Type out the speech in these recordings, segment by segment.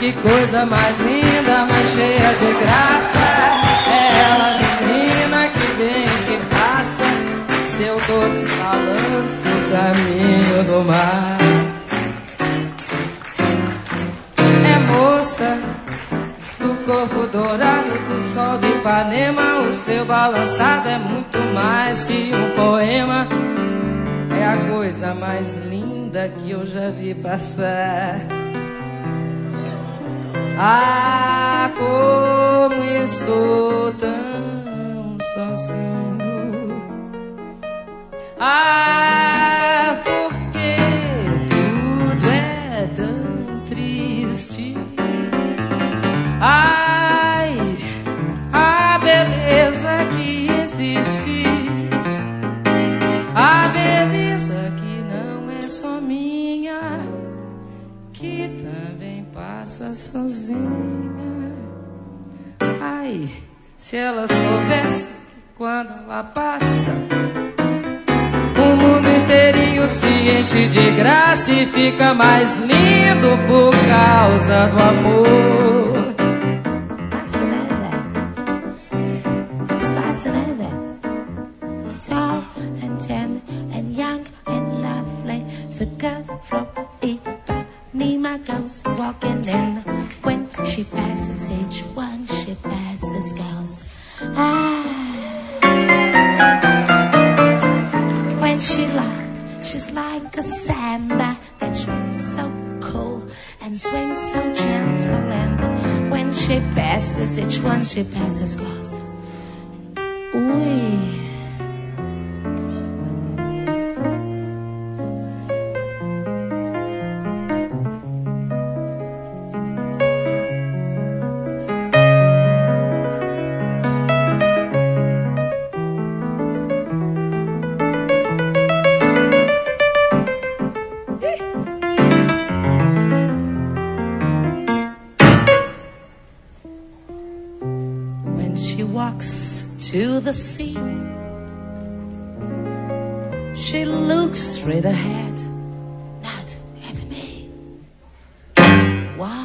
que coisa mais linda, mais cheia de graça. É ela, menina, que vem e que passa seu doce balanço, caminho do mar. É moça do corpo dourado do sol de Ipanema. O seu balançado é muito mais que um poema. É a coisa mais linda que eu já vi passar. Ah, como estou tão sozinho. Ah, porque tudo é tão triste. Ai, a beleza que existe, a beleza que não é só minha, que também passa sozinha. Ai, se ela soubesse que quando ela passa, o mundo inteirinho se enche de graça e fica mais lindo por causa do amor. Tall and tender and young and lovely, the girl from Ipanema goes walking in. When she passes each one, she passes girls. When she's like a samba that swings so cool and swings so gentle. And when she passes each one, she passes girls. Ui. To the sea, she looks straight ahead, not at me. Wow.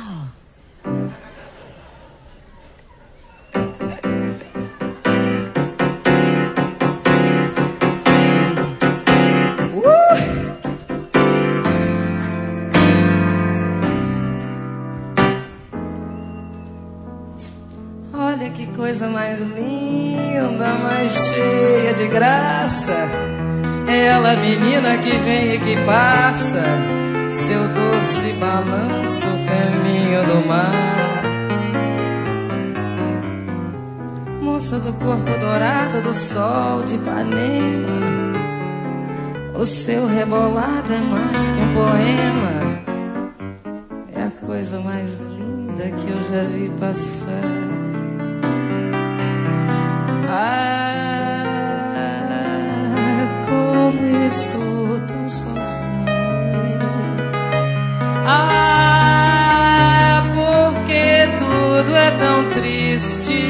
Olha que coisa mais linda, mais cheia de graça. É ela, menina, que vem e que passa seu doce balanço, caminho do mar. Moça do corpo dourado do sol de Ipanema, o seu rebolado é mais que um poema. É a coisa mais linda que eu já vi passar. Ah, como estou tão sozinho. Ah, porque tudo é tão triste.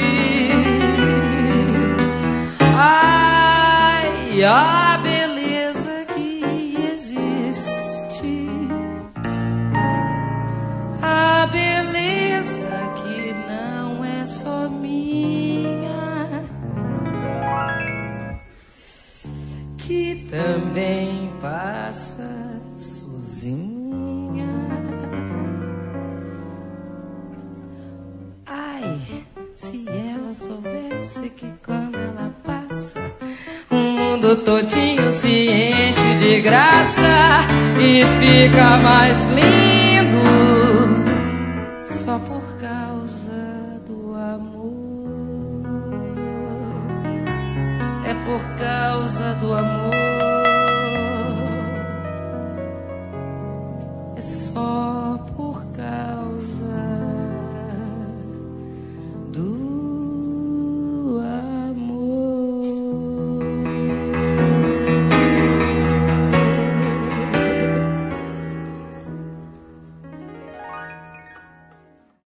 Ai, a beleza que existe, a beleza que não é só minha, que também passa sozinha. Ai, se ela soubesse que quando ela passa, o mundo todinho se enche de graça e fica mais lindo só por causa do amor. É por causa do amor.